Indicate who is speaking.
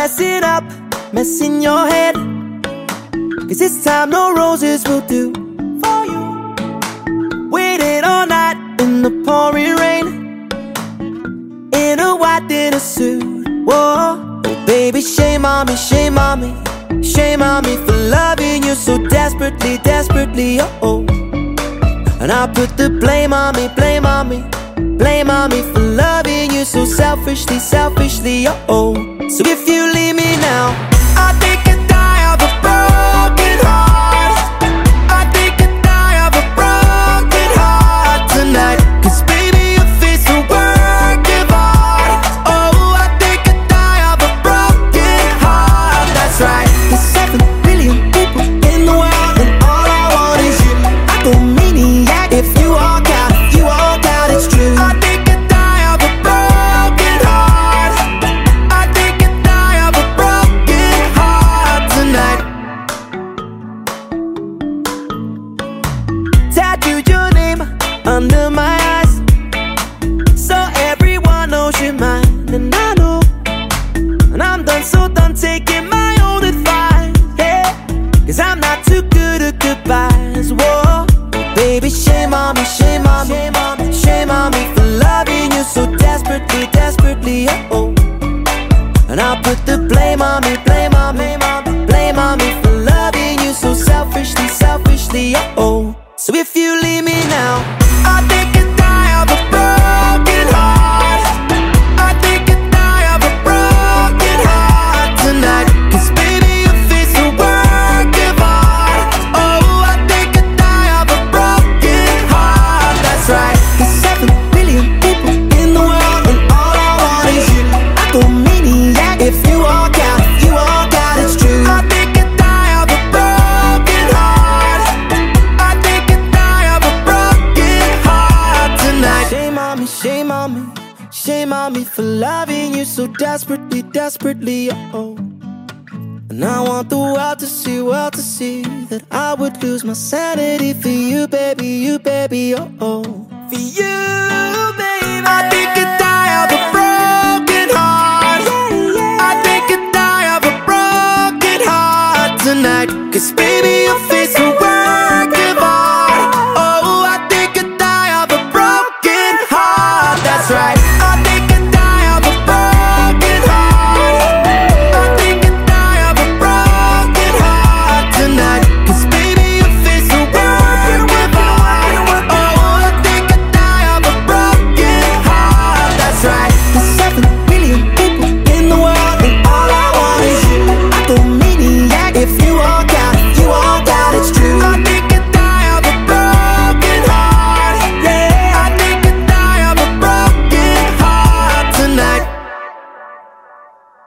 Speaker 1: messing up, messing your head. 'Cause this time no roses will do for you. Waited all night in the pouring rain, in a white dinner suit. Whoa, oh baby, shame on me, shame on me, shame on me for loving you so desperately, desperately, oh. And I put the blame on me, blame on me, blame on me for loving you so selfishly, selfishly, oh. So if you leave me now, I think I'd die of a broken heart. I think I'd die of a broken heart tonight. 'Cause baby, your face a work of art. Oh, I think I'd die of a broken heart. That's right. There's 7 billion people in the world, and all I want is you. I go maniac if you walk out, if you walk out, it's true. I think I'd die of a broken heart. I think I'd die of a broken heart tonight. Tattooed your name under my eyes, so everyone knows you're mine. And I know, and I'm done, so done taking my own advice, yeah. 'Cause I'm not too good at goodbyes, whoa. Baby, shame on me, shame on me, shame on me for loving you so desperately, desperately, oh. And I'll put the blame on me, blame on me, blame on me for loving you so selfishly, selfishly, oh. So if you leave me now, I think I'd die of a broken heart. I think I'd die of a broken heart tonight. 'Cause baby, your face a work of art. Oh, I think I'd die of a broken heart. That's right. There's 7 billion people in the world, and all I want is you. I go maniac if you walk out, if you walk out, it's true. I think I'd die of a broken heart. I think I'd die of a broken heart tonight. Shame on me, shame on me, shame on me for loving you so desperately, desperately, oh. And I want the world to see that I would lose my sanity for you, baby, oh, oh.